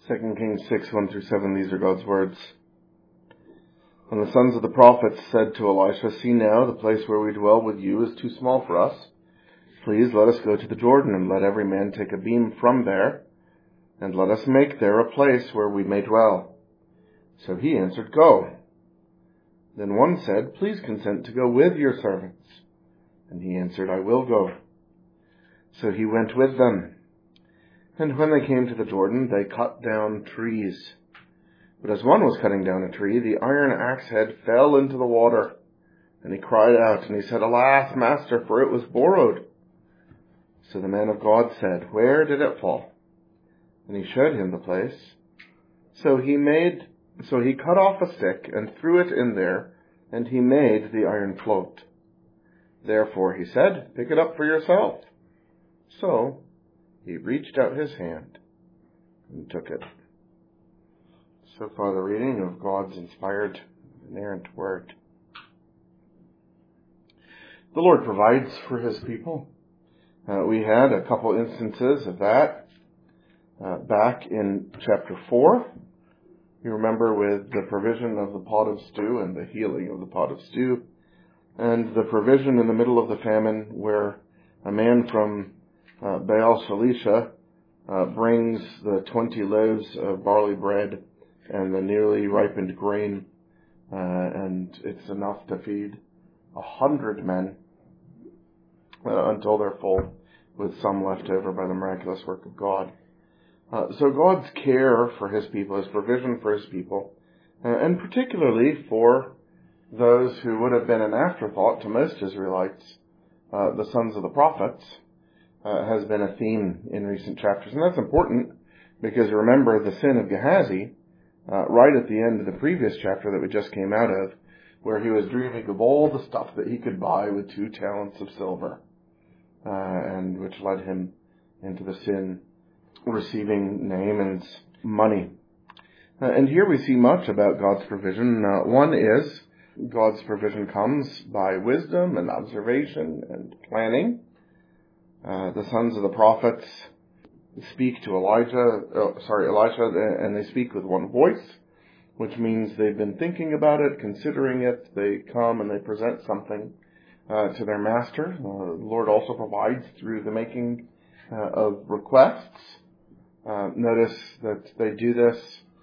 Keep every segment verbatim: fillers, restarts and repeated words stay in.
Second Kings six, one through seven, these are God's words. And the sons of the prophets said to Elisha, "See now, the place where we dwell with you is too small for us. Please let us go to the Jordan, and let every man take a beam from there, and let us make there a place where we may dwell." So he answered, "Go." Then one said, "Please consent to go with your servants." And he answered, "I will go." So he went with them. And when they came to the Jordan, they cut down trees. But as one was cutting down a tree, the iron axe head fell into the water. And he cried out, and he said, "Alas, master, for it was borrowed." So the man of God said, "Where did it fall?" And he showed him the place. So he made, so he cut off a stick and threw it in there, and he made the iron float. Therefore he said, "Pick it up for yourself." So he reached out his hand and took it. So far the reading of God's inspired, inerrant word. The Lord provides for his people. Uh, we had a couple instances of that uh, back in chapter four. You remember with the provision of the pot of stew and the healing of the pot of stew, and the provision in the middle of the famine where a man from uh, Baal Shalisha uh, brings the twenty loaves of barley bread and the nearly ripened grain, uh, and it's enough to feed a hundred men uh, until they're full, with some left over by the miraculous work of God. Uh, so God's care for his people, his provision for his people, uh, and particularly for those who would have been an afterthought to most Israelites, uh, the sons of the prophets, uh, has been a theme in recent chapters. And that's important because remember the sin of Gehazi, uh, right at the end of the previous chapter that we just came out of, where he was dreaming of all the stuff that he could buy with two talents of silver, uh, and which led him into the sin, receiving Naaman's money. Uh, and here we see much about God's provision. Uh, one is God's provision comes by wisdom and observation and planning. Uh, the sons of the prophets speak to Elijah, oh, sorry, Elisha, and they speak with one voice, which means they've been thinking about it, considering it. They come and they present something uh, to their master. Uh, the Lord also provides through the making uh, of requests. Uh, notice that they do this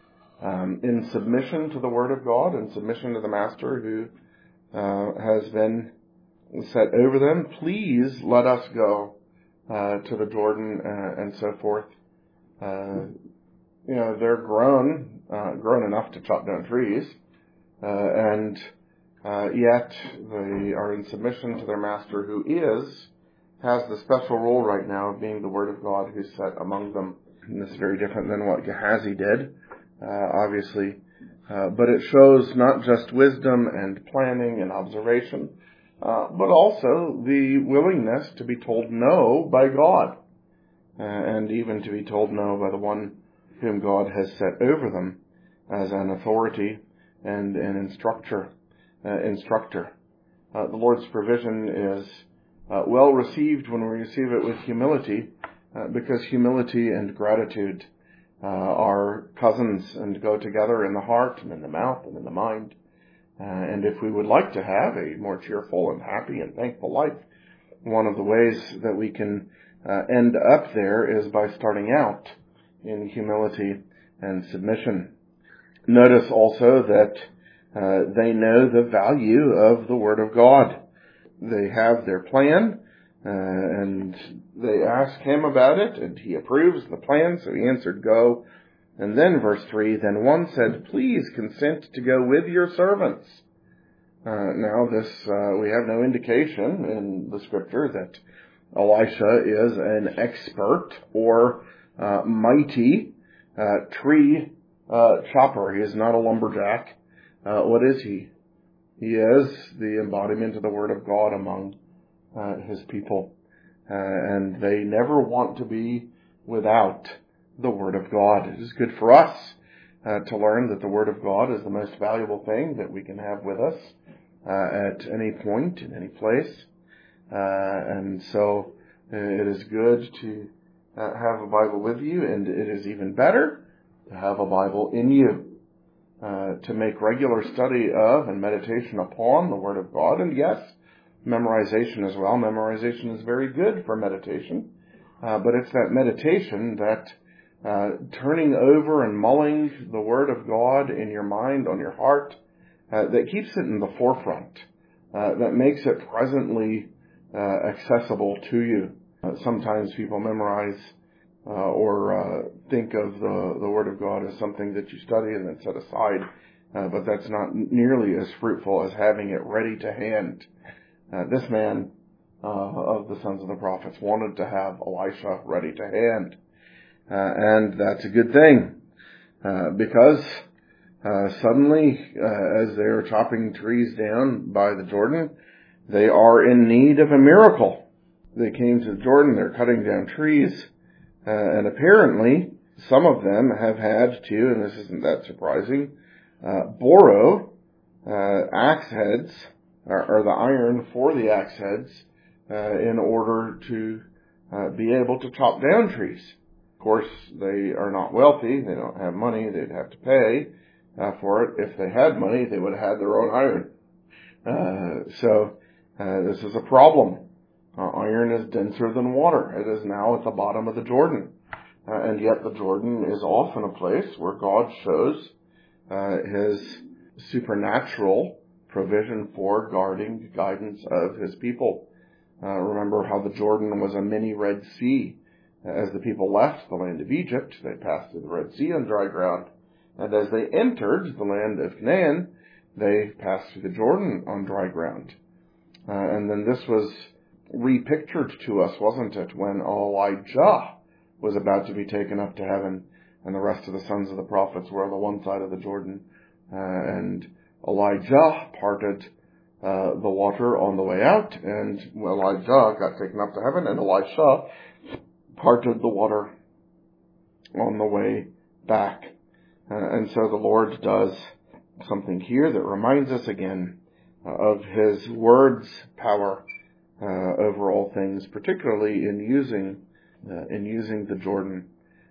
um, in submission to the Word of God, in submission to the Master who uh, has been set over them. Please let us go uh, to the Jordan uh, and so forth. Uh, you know, they're grown, uh, grown enough to chop down trees, uh, and uh, yet they are in submission to their Master who is, has the special role right now of being the Word of God who's set among them. And this is very different than what Gehazi did, uh, obviously. Uh, but it shows not just wisdom and planning and observation, uh, but also the willingness to be told no by God, uh, and even to be told no by the one whom God has set over them as an authority and an instructor. Uh, instructor. Uh, the Lord's provision is uh, well received when we receive it with humility, uh, because humility and gratitude uh, are cousins and go together in the heart and in the mouth and in the mind. Uh, and if we would like to have a more cheerful and happy and thankful life, one of the ways that we can uh, end up there is by starting out in humility and submission. Notice also that uh, they know the value of the Word of God. They have their plan, uh, and they ask him about it, and he approves the plan, so he answered, "Go." And then verse three, then one said, "Please consent to go with your servants." Uh, now this, uh, we have no indication in the scripture that Elisha is an expert or uh, mighty uh, tree uh, chopper. He is not a lumberjack. Uh, what is he? He is the embodiment of the Word of God among uh, his people. Uh, and they never want to be without the Word of God. It is good for us uh, to learn that the Word of God is the most valuable thing that we can have with us uh, at any point, in any place. Uh, and so uh, it is good to uh, have a Bible with you, and it is even better to have a Bible in you, uh, to make regular study of and meditation upon the Word of God. And yes, memorization as well. Memorization is very good for meditation, uh, but it's that meditation, that uh, turning over and mulling the Word of God in your mind, on your heart, uh, that keeps it in the forefront, uh, that makes it presently uh, accessible to you. Uh, sometimes people memorize uh, or uh, think of the, the Word of God as something that you study and then set aside, uh, but that's not nearly as fruitful as having it ready to hand. Uh, this man uh, of the sons of the prophets wanted to have Elisha ready to hand, uh, and that's a good thing, uh, because uh, suddenly, uh, as they are chopping trees down by the Jordan, they are in need of a miracle. They came to the Jordan, they're cutting down trees, uh, and apparently some of them have had to, and this isn't that surprising, uh, borrow uh, axe heads, or, or the iron for the axe heads, uh, in order to uh, be able to chop down trees. Of course, they are not wealthy, they don't have money, they'd have to pay uh, for it. If they had money, they would have had their own iron. Uh, so uh, this is a problem. Uh, iron is denser than water. It is now at the bottom of the Jordan. Uh, and yet the Jordan is often a place where God shows uh, His supernatural provision for guarding, guidance of His people. Uh, remember how the Jordan was a mini Red Sea. As the people left the land of Egypt, they passed through the Red Sea on dry ground. And as they entered the land of Canaan, they passed through the Jordan on dry ground. Uh, and then this was repictured to us, wasn't it, when Elijah was about to be taken up to heaven, and the rest of the sons of the prophets were on the one side of the Jordan, uh, and Elijah parted uh, the water on the way out, and Elijah got taken up to heaven, and Elisha parted the water on the way back. Uh, and so the Lord does something here that reminds us again uh, of His word's power Uh, over all things, particularly in using uh, in using the Jordan.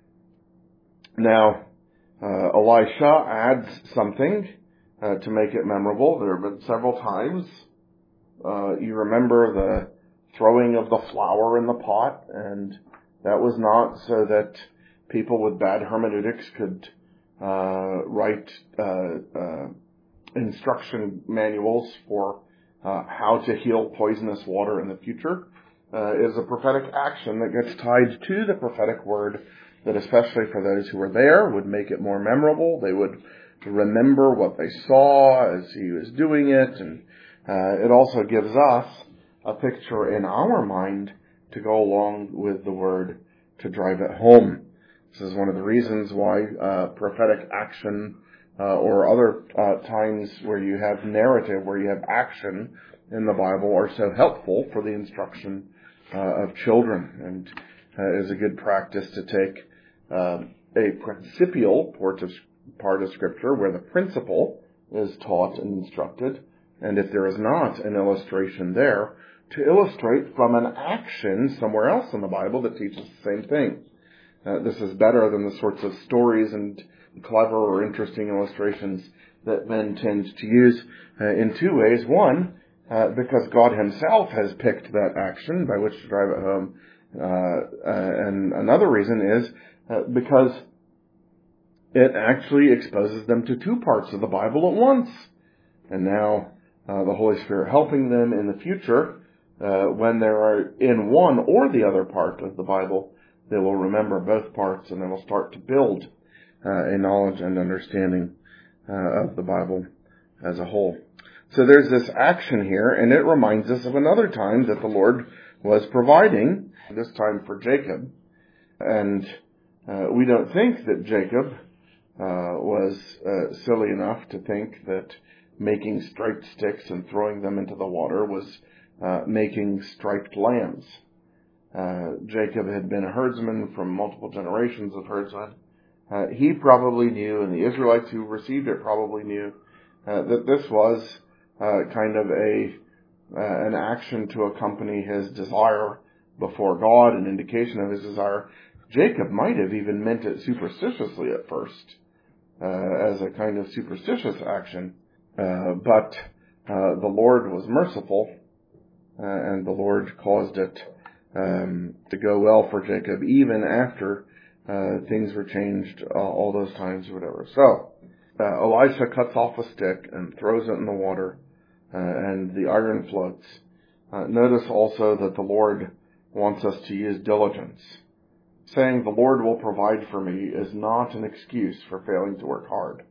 Now, uh, Elisha adds something uh, to make it memorable. There have been several times. Uh, you remember the throwing of the flour in the pot, and that was not so that people with bad hermeneutics could uh, write uh, uh, instruction manuals for Uh, how to heal poisonous water in the future. Uh, is a prophetic action that gets tied to the prophetic word that, especially for those who were there, would make it more memorable. They would remember what they saw as he was doing it, and uh, it also gives us a picture in our mind to go along with the word to drive it home. This is one of the reasons why uh, prophetic action Uh, or other uh, times where you have narrative, where you have action in the Bible, are so helpful for the instruction uh, of children. And uh, is a good practice to take uh, a principial part of, part of Scripture where the principle is taught and instructed, and if there is not an illustration there, to illustrate from an action somewhere else in the Bible that teaches the same thing. Uh, this is better than the sorts of stories and clever or interesting illustrations that men tend to use uh, in two ways. One, uh, because God Himself has picked that action by which to drive it home. Uh, uh, and another reason is uh, because it actually exposes them to two parts of the Bible at once. And now uh, the Holy Spirit helping them in the future, uh, when they are in one or the other part of the Bible, they will remember both parts, and they will start to build uh, a knowledge and understanding uh, of the Bible as a whole. So there's this action here, and it reminds us of another time that the Lord was providing, this time for Jacob. And uh, we don't think that Jacob uh, was uh, silly enough to think that making striped sticks and throwing them into the water was uh, making striped lambs. Uh, Jacob had been a herdsman from multiple generations of herdsmen. Uh, he probably knew, and the Israelites who received it probably knew, uh, that this was uh, kind of a uh, an action to accompany his desire before God, an indication of his desire Jacob might have even meant it superstitiously at first, uh, as a kind of superstitious action, uh, but uh, the Lord was merciful, uh, and the Lord caused it um, to go well for Jacob, even after uh, things were changed uh, all those times or whatever. So, uh, Elisha cuts off a stick and throws it in the water, uh, and the iron floats. Uh, notice also that the Lord wants us to use diligence. Saying the Lord will provide for me is not an excuse for failing to work hard.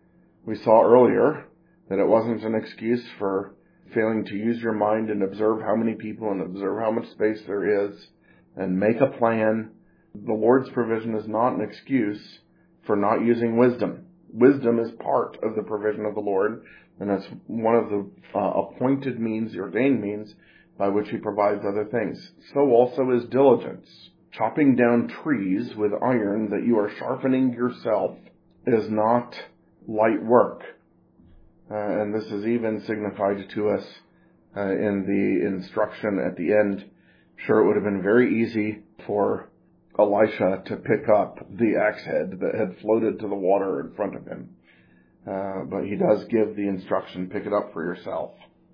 We saw earlier that it wasn't an excuse for failing to use your mind and observe how many people and observe how much space there is and make a plan. The Lord's provision is not an excuse for not using wisdom. Wisdom is part of the provision of the Lord, and that's one of the uh, appointed means, the ordained means, by which He provides other things. So also is diligence. Chopping down trees with iron that you are sharpening yourself is not light work. Uh, and this is even signified to us uh, in the instruction at the end. Sure, it would have been very easy for Elisha to pick up the axe head that had floated to the water in front of him. Uh, but he does give the instruction, pick it up for yourself.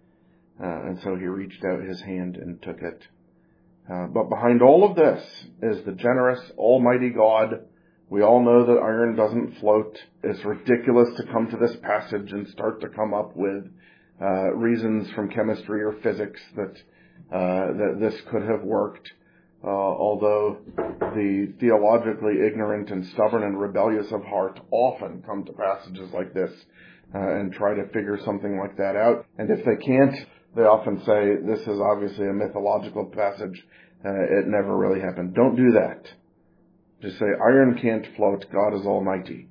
Uh, and so he reached out his hand and took it. Uh, but behind all of this is the generous, almighty God. We all know that iron doesn't float. It's ridiculous to come to this passage and start to come up with uh, reasons from chemistry or physics that uh, that this could have worked. Uh, although the theologically ignorant and stubborn and rebellious of heart often come to passages like this uh, and try to figure something like that out. And if they can't, they often say, this is obviously a mythological passage. Uh, it never really happened. Don't do that. Just say, iron can't float. God is almighty.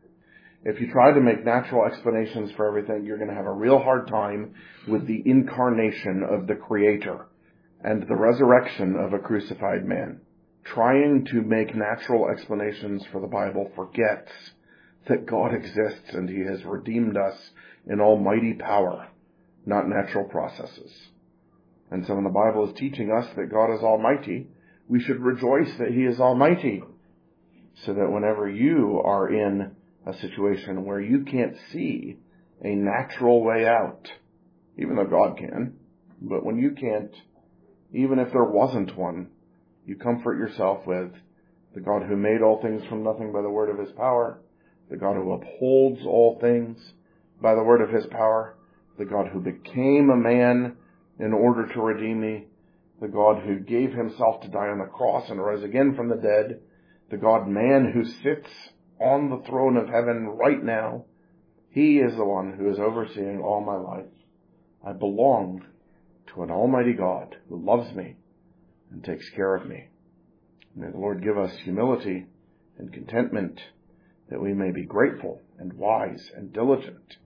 If you try to make natural explanations for everything, you're going to have a real hard time with the incarnation of the Creator and the resurrection of a crucified man. Trying to make natural explanations for the Bible forgets that God exists and He has redeemed us in almighty power, not natural processes. And so when the Bible is teaching us that God is almighty, we should rejoice that He is almighty, so that whenever you are in a situation where you can't see a natural way out, even though God can, but when you can't, even if there wasn't one, you comfort yourself with the God who made all things from nothing by the word of His power, the God who upholds all things by the word of His power, the God who became a man in order to redeem me, the God who gave Himself to die on the cross and rose again from the dead, the God-man who sits on the throne of heaven right now. He is the one who is overseeing all my life. I belong to an almighty God who loves me and takes care of me. May the Lord give us humility and contentment, that we may be grateful and wise and diligent,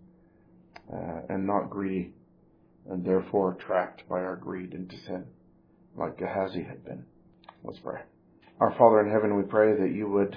uh, and not greedy, and therefore trapped by our greed into sin, like Gehazi had been. Let's pray. Our Father in heaven, we pray that you would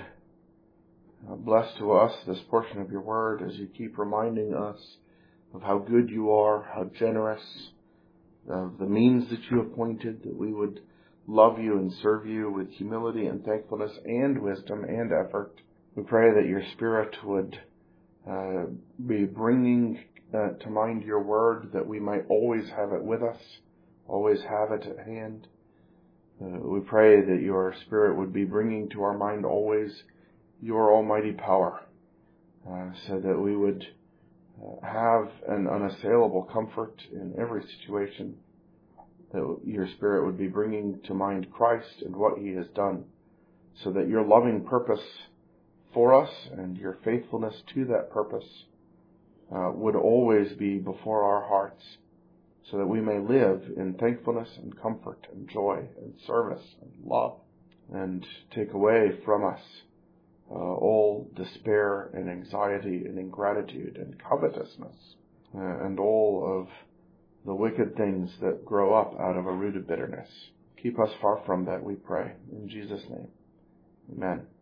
bless to us this portion of your word as you keep reminding us of how good you are, how generous, of the means that you appointed, that we would love you and serve you with humility and thankfulness and wisdom and effort. We pray that your Spirit would uh, be bringing uh, to mind your word, that we might always have it with us, always have it at hand. Uh, we pray that your Spirit would be bringing to our mind always your almighty power, uh, so that we would uh, have an unassailable comfort in every situation, that your Spirit would be bringing to mind Christ and what He has done, so that your loving purpose for us and your faithfulness to that purpose uh, would always be before our hearts, so that we may live in thankfulness and comfort and joy and service and love, and take away from us uh, all despair and anxiety and ingratitude and covetousness uh, and all of the wicked things that grow up out of a root of bitterness. Keep us far from that, we pray. In Jesus' name, amen.